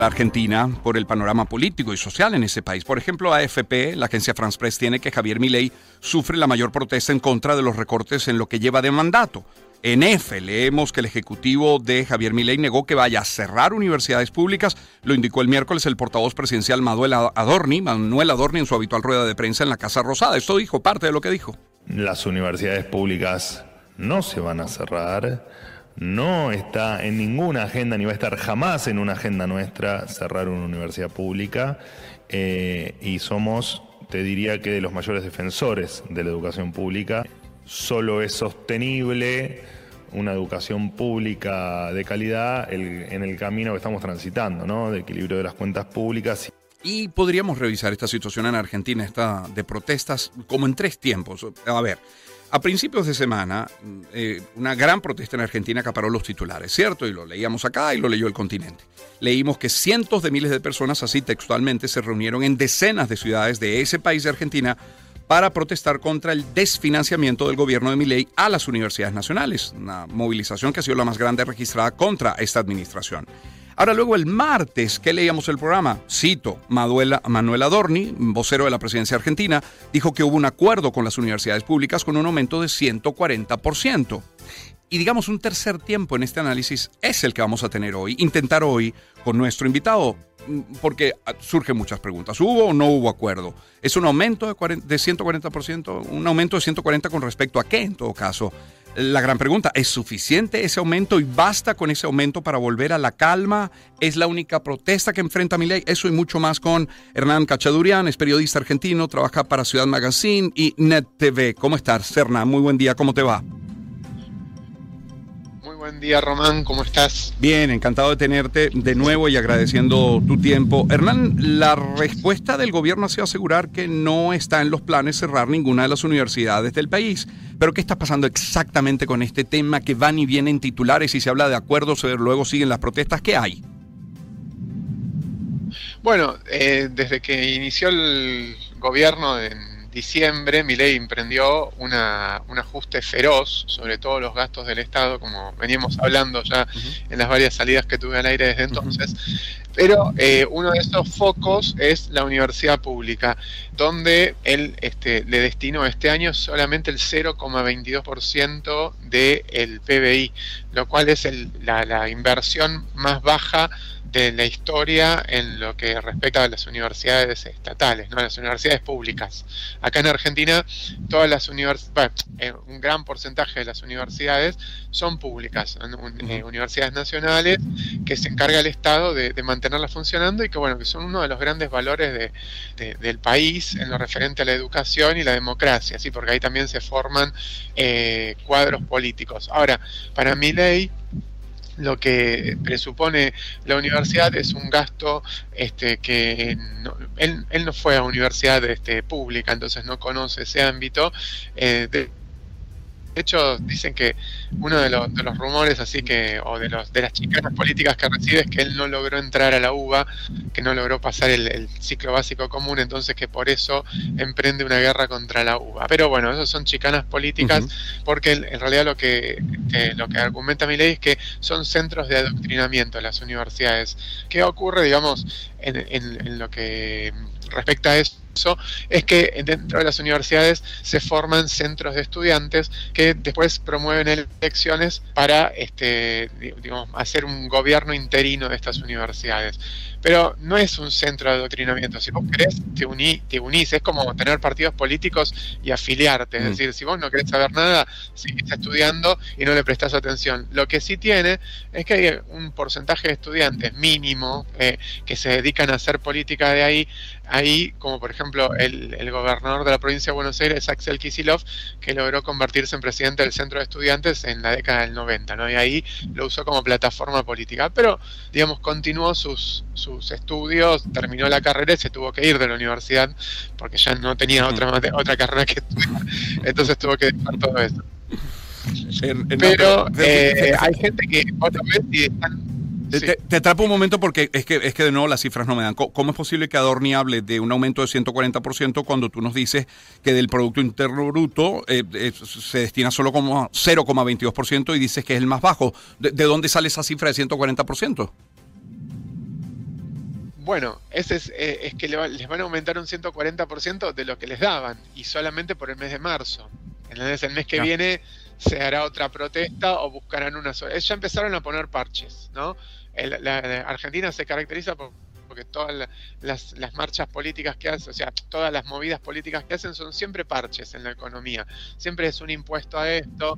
Argentina por el panorama político y social en ese país. Por ejemplo, AFP, la agencia France Press, tiene que Javier Milei sufre la mayor protesta en contra de los recortes en lo que lleva de mandato. En F leemos que el ejecutivo de Javier Milei negó que vaya a cerrar universidades públicas. Lo indicó el miércoles el portavoz presidencial Manuel Adorni en su habitual rueda de prensa en la Casa Rosada. Esto dijo, parte de lo que dijo. Las universidades públicas no se van a cerrar. No está en ninguna agenda, ni va a estar jamás en una agenda nuestra cerrar una universidad pública. Y somos, te diría que de los mayores defensores de la educación pública. Solo es sostenible una educación pública de calidad en el camino que estamos transitando, ¿no? De equilibrio de las cuentas públicas. Y podríamos revisar esta situación en Argentina, esta de protestas, como en 3 tiempos. A ver, a principios de semana, una gran protesta en Argentina acaparó los titulares, ¿cierto? Y lo leíamos acá y lo leyó El Continente. Leímos que cientos de miles de personas, así textualmente, se reunieron en decenas de ciudades de ese país de Argentina para protestar contra el desfinanciamiento del gobierno de Milei a las universidades nacionales, una movilización que ha sido la más grande registrada contra esta administración. Ahora, luego el martes, ¿qué leíamos el programa? Cito, Manuel Adorni, vocero de la presidencia argentina, dijo que hubo un acuerdo con las universidades públicas con un aumento de 140%. Y digamos, un tercer tiempo en este análisis es el que vamos a tener hoy, intentar hoy con nuestro invitado, porque surgen muchas preguntas. ¿Hubo o no hubo acuerdo? ¿Es un aumento de 140%? ¿Un aumento de 140% con respecto a qué, en todo caso? La gran pregunta, ¿es suficiente ese aumento y basta con ese aumento para volver a la calma? ¿Es la única protesta que enfrenta Milei? Eso y mucho más con Hernán Cachadurian, es periodista argentino, trabaja para Ciudad Magazine y Net TV. ¿Cómo estás, Hernán? Muy buen día, ¿cómo te va? Buen día, Román, ¿cómo estás? Bien, encantado de tenerte de nuevo y agradeciendo tu tiempo. Hernán, la respuesta del gobierno ha sido asegurar que no está en los planes cerrar ninguna de las universidades del país. Pero ¿qué está pasando exactamente con este tema que van y vienen titulares y se habla de acuerdos, luego siguen las protestas? ¿Qué hay? Bueno, desde que inició el gobierno en diciembre, Milei emprendió un ajuste feroz sobre todos los gastos del Estado, como veníamos hablando ya en las varias salidas que tuve al aire desde entonces. Pero uno de esos focos es la universidad pública, donde él le destinó este año solamente el 0,22% del PBI, lo cual es la inversión más baja de la historia en lo que respecta a las universidades estatales, ¿no? Las universidades públicas. Acá en Argentina, todas las universidades, un gran porcentaje de las universidades son públicas, universidades nacionales que se encarga el Estado de mantenerlas funcionando y que son uno de los grandes valores del país en lo referente a la educación y la democracia, ¿sí? Porque ahí también se forman cuadros políticos. Ahora, para Milei, lo que presupone la universidad es un gasto que él no fue a universidad pública, entonces no conoce ese ámbito. De hecho, dicen que uno de los rumores o de las chicanas políticas que recibe es que él no logró entrar a la UBA, que no logró pasar el ciclo básico común, entonces que por eso emprende una guerra contra la UBA. Pero bueno, eso son chicanas políticas, porque en realidad lo que argumenta Milei es que son centros de adoctrinamiento las universidades. ¿Qué ocurre, digamos, en lo que respecta a eso? Es que dentro de las universidades se forman centros de estudiantes que después promueven elecciones para hacer un gobierno interino de estas universidades. Pero no es un centro de adoctrinamiento. Si vos querés, te unís. Es como tener partidos políticos y afiliarte. Es decir, si vos no querés saber nada, seguís estudiando y no le prestás atención. Lo que sí tiene es que hay un porcentaje de estudiantes mínimo que se dedican a hacer política de ahí, como por ejemplo el gobernador de la provincia de Buenos Aires, Axel Kicillof, que logró convertirse en presidente del centro de estudiantes en la década del 90, ¿no? Y ahí lo usó como plataforma política. Pero, digamos, continuó sus estudios, terminó la carrera y se tuvo que ir de la universidad porque ya no tenía otra carrera que estudiar. Entonces tuvo que dejar todo eso. Pero hay gente que otra vez están... Sí. Te atrapo un momento porque es que de nuevo las cifras no me dan. ¿Cómo es posible que Adorni hable de un aumento de 140% cuando tú nos dices que del Producto Interno Bruto se destina solo como 0,22% y dices que es el más bajo? ¿De dónde sale esa cifra de 140%? Bueno, ese es que les van a aumentar un 140% de lo que les daban, y solamente por el mes de marzo. Entonces el mes que viene se hará otra protesta o buscarán una sola. Ya empezaron a poner parches, ¿no? La Argentina se caracteriza porque todas las marchas políticas que hacen, o sea, todas las movidas políticas que hacen son siempre parches en la economía. Siempre es un impuesto a esto.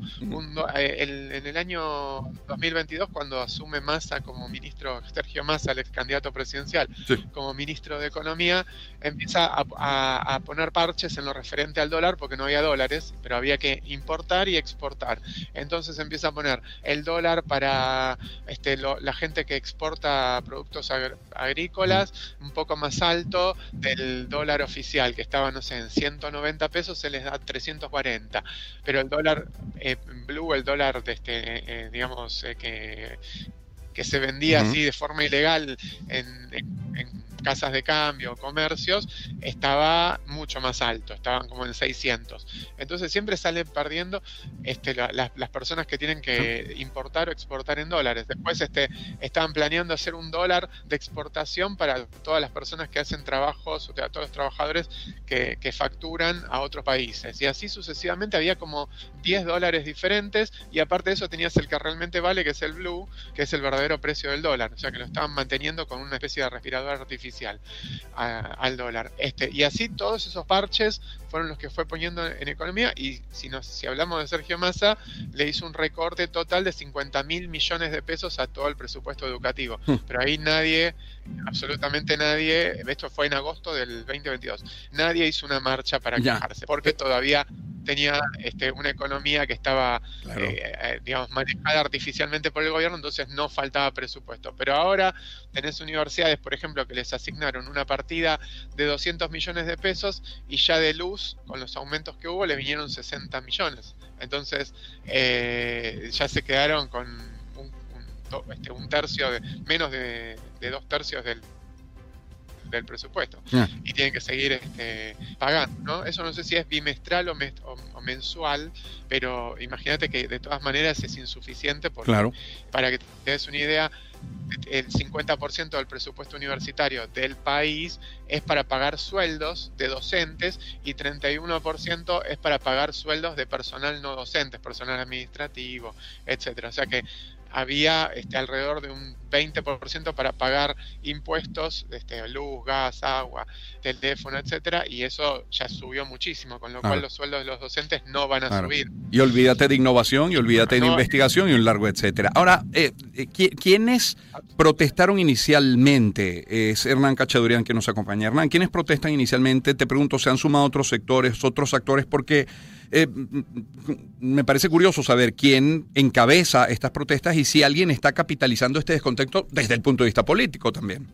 En el año 2022, cuando asume Massa como ministro, Sergio Massa, el ex candidato presidencial, como ministro de Economía, empieza a poner parches en lo referente al dólar, porque no había dólares, pero había que importar y exportar. Entonces empieza a poner el dólar para la gente que exporta productos agrícolas un poco más alto del dólar oficial, que estaba, no sé, en 190 pesos, se les da 340. Pero el dólar blue, el dólar digamos, que se vendía así de forma ilegal en casas de cambio, comercios, estaba mucho más alto, estaban como en 600. Entonces siempre salen perdiendo las personas que tienen que importar o exportar en dólares. Después estaban planeando hacer un dólar de exportación para todas las personas que hacen trabajos, o sea, todos los trabajadores que facturan a otros países. Y así sucesivamente había como 10 dólares diferentes, y aparte de eso tenías el que realmente vale, que es el blue, que es el verdadero precio del dólar. O sea, que lo estaban manteniendo con una especie de respirador artificial al dólar. Y así todos esos parches fueron los que fue poniendo en economía. Y si hablamos de Sergio Massa, le hizo un recorte total de 50.000 millones de pesos a todo el presupuesto educativo. Pero ahí nadie, absolutamente nadie, esto fue en agosto del 2022, nadie hizo una marcha para quejarse, porque todavía tenía una economía que estaba, digamos, manejada artificialmente por el gobierno, entonces no faltaba presupuesto. Pero ahora tenés universidades, por ejemplo, que les asignaron una partida de 200 millones de pesos, y ya de luz, con los aumentos que hubo, le vinieron 60 millones. Entonces, ya se quedaron con un tercio, menos de 2/3 del presupuesto, y tienen que seguir pagando, ¿no? Eso no sé si es bimestral o mensual, pero imagínate que de todas maneras es insuficiente, porque para que te des una idea, el 50% del presupuesto universitario del país es para pagar sueldos de docentes, y 31% es para pagar sueldos de personal no docentes, personal administrativo, etcétera. O sea que había alrededor de un 20% para pagar impuestos, luz, gas, agua, teléfono, etcétera, y eso ya subió muchísimo, con lo cual los sueldos de los docentes no van a subir. Y olvídate de innovación, y olvídate de investigación, y un largo etcétera. Ahora, ¿quiénes protestaron inicialmente? Es Hernán Cachadurian que nos acompaña. Hernán, ¿quiénes protestan inicialmente? Te pregunto, ¿se han sumado otros sectores, otros actores? Porque me parece curioso saber quién encabeza estas protestas y si alguien está capitalizando este descontento desde el punto de vista político también.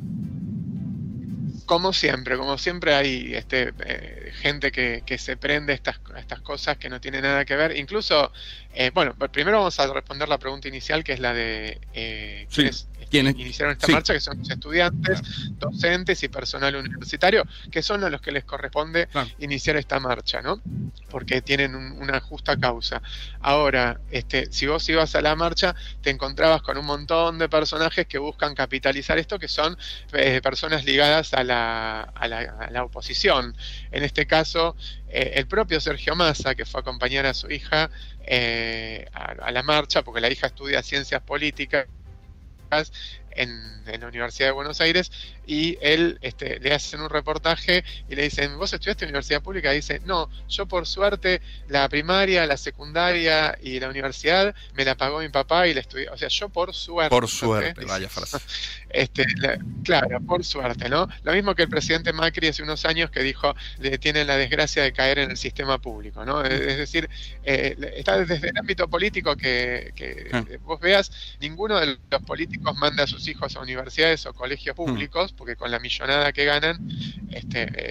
Como siempre hay gente que se prende estas cosas que no tienen nada que ver. Incluso, bueno, primero vamos a responder la pregunta inicial, que es la de ¿quiénes iniciaron esta marcha? Que son los estudiantes, docentes y personal universitario, que son a los que les corresponde iniciar esta marcha, ¿no? Porque tienen una justa causa. Ahora, si vos ibas a la marcha, te encontrabas con un montón de personajes que buscan capitalizar esto, que son personas ligadas a la oposición. En este caso, el propio Sergio Massa, que fue a acompañar a su hija a la marcha, porque la hija estudia ciencias políticas en la Universidad de Buenos Aires, y él le hacen un reportaje y le dicen: ¿vos estudiaste en universidad pública? Y dice: no, yo por suerte la primaria, la secundaria y la universidad me la pagó mi papá y la estudié. O sea, yo por suerte. Por suerte, vaya frase. Claro, por suerte, ¿no? Lo mismo que el presidente Macri hace unos años, que dijo: tienen la desgracia de caer en el sistema público, ¿no? Es decir, está desde el ámbito político que vos veas, ninguno de los políticos manda a sus hijos a universidades o colegios públicos, porque con la millonada que ganan,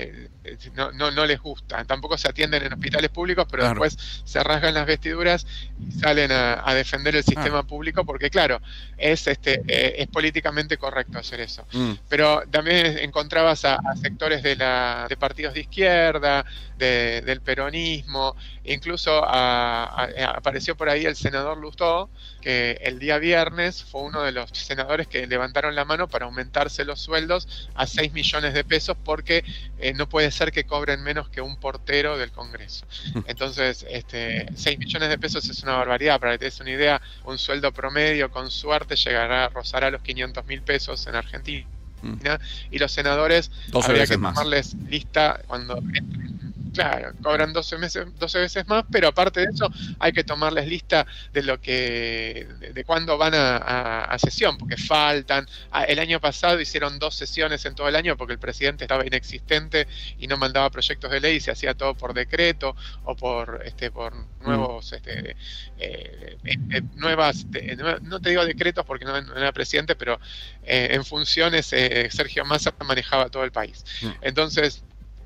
no les gusta. Tampoco se atienden en hospitales públicos, pero Claro. después se rasgan las vestiduras y salen a defender el sistema público, porque claro, es políticamente correcto hacer eso. Pero también encontrabas a sectores de partidos de izquierda, del peronismo, incluso apareció por ahí el senador Lustó, que el día viernes fue uno de los senadores que levantaron la mano para aumentarse los sueldos a 6 millones de pesos, porque no puede ser que cobren menos que un portero del Congreso. Entonces, 6 millones de pesos es una barbaridad. Para que te des una idea, un sueldo promedio con suerte rozará los 500.000 pesos en Argentina. Y los senadores 12 habría veces que más. tomarles lista cuando claro, cobran 12 veces más, pero aparte de eso hay que tomarles lista de cuándo van a sesión, porque faltan. El año pasado hicieron 2 sesiones en todo el año porque el presidente estaba inexistente y no mandaba proyectos de ley, y se hacía todo por decreto o por nuevos no te digo decretos porque no era presidente, pero en funciones Sergio Massa manejaba todo el país. Entonces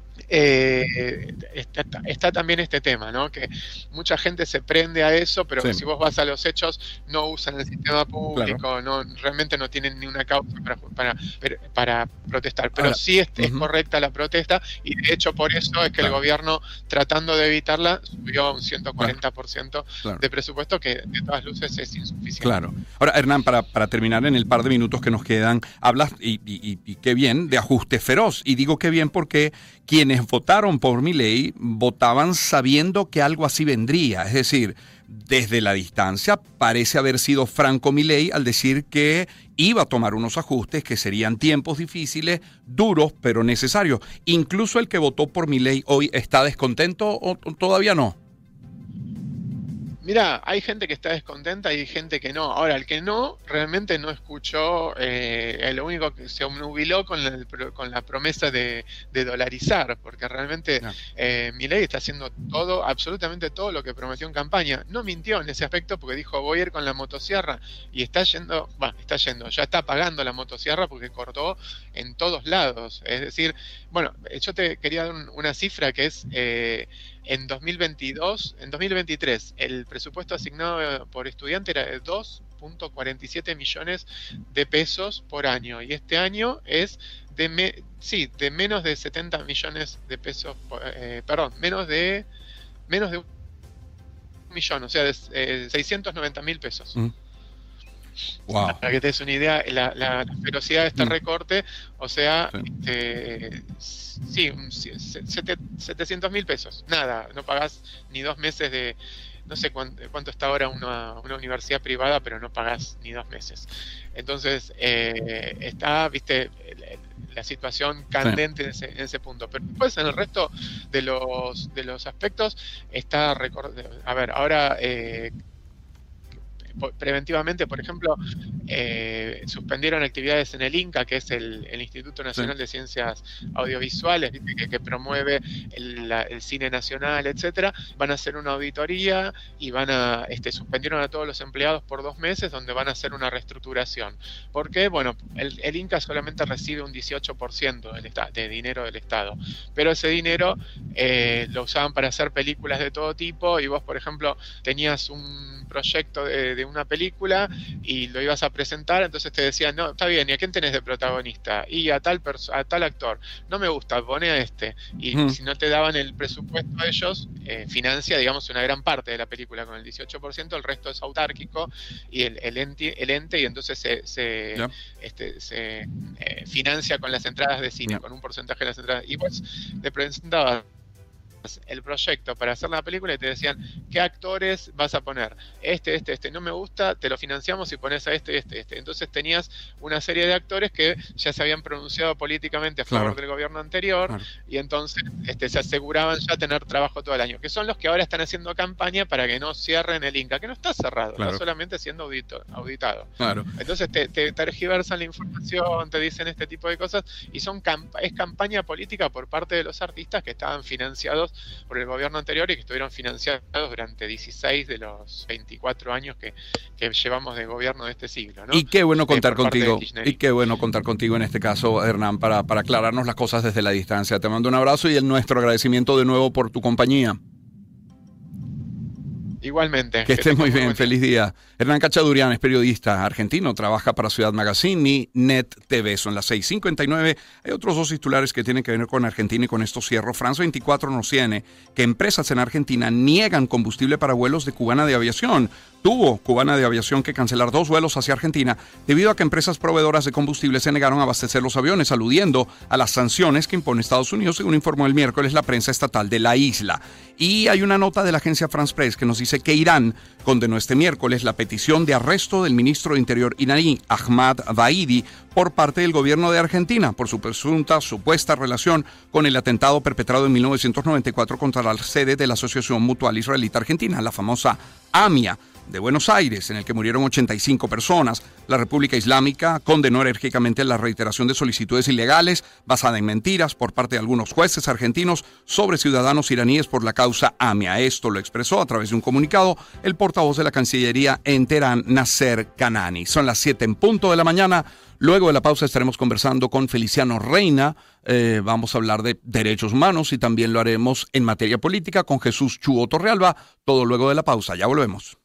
está también este tema, ¿no? Que mucha gente se prende a eso, pero si vos vas a los hechos, no usan el sistema público, realmente no tienen ni una causa para protestar. Pero ahora, sí es correcta la protesta, y de hecho por eso es que el gobierno, tratando de evitarla, subió un 140% de presupuesto, que de todas luces es insuficiente. Claro. Ahora, Hernán, para terminar en el par de minutos que nos quedan, hablas, y qué bien, de ajuste feroz. Y digo qué bien porque quienes votaron por Milei votaban sabiendo que algo así vendría. Es decir, desde la distancia parece haber sido franco Milei al decir que iba a tomar unos ajustes que serían tiempos difíciles, duros, pero necesarios. Incluso el que votó por Milei hoy, ¿está descontento o todavía no? Mirá, hay gente que está descontenta y hay gente que no. Ahora, el que no, realmente no escuchó, lo único que se obnubiló con la promesa de dolarizar, porque realmente Milei está haciendo todo, absolutamente todo lo que prometió en campaña. No mintió en ese aspecto, porque dijo voy a ir con la motosierra, y ya está pagando la motosierra porque cortó en todos lados. Es decir, bueno, yo te quería dar una cifra que es... En 2023, el presupuesto asignado por estudiante era de 2.47 millones de pesos por año, y este año es de menos de 70 millones de pesos, menos de un millón, o sea, de 690.000 pesos. Wow. Para que te des una idea, la velocidad de este recorte, o sea, 700.000 pesos. Nada, no pagás ni 2 meses de... No sé cuánto está ahora una universidad privada, pero no pagás ni 2 meses. Entonces, está, viste, la situación candente en ese punto. Pero después, en el resto de los aspectos, está... A ver, ahora... preventivamente, por ejemplo, suspendieron actividades en el INCA, que es el Instituto Nacional de Ciencias Audiovisuales, que promueve el cine nacional, etcétera. Van a hacer una auditoría y suspendieron a todos los empleados por 2 meses, donde van a hacer una reestructuración. ¿Por qué? Bueno, el INCA solamente recibe un 18% de dinero del Estado, pero ese dinero lo usaban para hacer películas de todo tipo, y vos, por ejemplo, tenías un proyecto de una película y lo ibas a presentar, entonces te decían, no, está bien, ¿y a quién tenés de protagonista? Y a tal actor. No me gusta, pone a este. Y si no te daban el presupuesto a ellos, financia, digamos, una gran parte de la película con el 18%, el resto es autárquico, y el ente, y entonces se financia con las entradas de cine, con un porcentaje de las entradas. Y vos le presentabas el proyecto para hacer la película y te decían, ¿qué actores vas a poner? No me gusta, te lo financiamos y pones a este. Entonces tenías una serie de actores que ya se habían pronunciado políticamente a favor del gobierno anterior, y entonces se aseguraban ya tener trabajo todo el año, que son los que ahora están haciendo campaña para que no cierren el INCA, que no está cerrado, está solamente siendo auditado. Entonces te tergiversan la información, te dicen este tipo de cosas, y es campaña política por parte de los artistas que estaban financiados creados por el gobierno anterior y que estuvieron financiados durante 16 de los 24 años que llevamos de gobierno de este siglo, ¿no? Y qué bueno contar por parte contigo, del kirchnerismo. y qué bueno contar contigo en este caso, Hernán, para aclararnos las cosas desde la distancia. Te mando un abrazo y nuestro agradecimiento de nuevo por tu compañía. Igualmente. Que estés muy bien, buen día. feliz día. Hernán Cachadurian es periodista argentino, trabaja para Ciudad Magazine y Net TV. Son las 6:59. Hay otros dos titulares que tienen que ver con Argentina y con esto cierro. France 24 nos tiene que empresas en Argentina niegan combustible para vuelos de Cubana de Aviación. Tuvo Cubana de Aviación que cancelar 2 vuelos hacia Argentina debido a que empresas proveedoras de combustible se negaron a abastecer los aviones, aludiendo a las sanciones que impone Estados Unidos, según informó el miércoles la prensa estatal de la isla. Y hay una nota de la agencia France Press que nos dice que Irán condenó este miércoles la petición de arresto del ministro de Interior iraní, Ahmad Vaidi, por parte del gobierno de Argentina por su presunta supuesta relación con el atentado perpetrado en 1994 contra la sede de la Asociación Mutual Israelita Argentina, la famosa AMIA, de Buenos Aires, en el que murieron 85 personas. La República Islámica condenó enérgicamente la reiteración de solicitudes ilegales basada en mentiras por parte de algunos jueces argentinos sobre ciudadanos iraníes por la causa AMIA. Esto lo expresó a través de un comunicado el portavoz de la Cancillería en Teherán, Nasser Kanani. Son las 7:00 de la mañana. Luego de la pausa estaremos conversando con Feliciano Reina. Vamos a hablar de derechos humanos y también lo haremos en materia política con Jesús Chuo Torrealba. Todo luego de la pausa. Ya volvemos.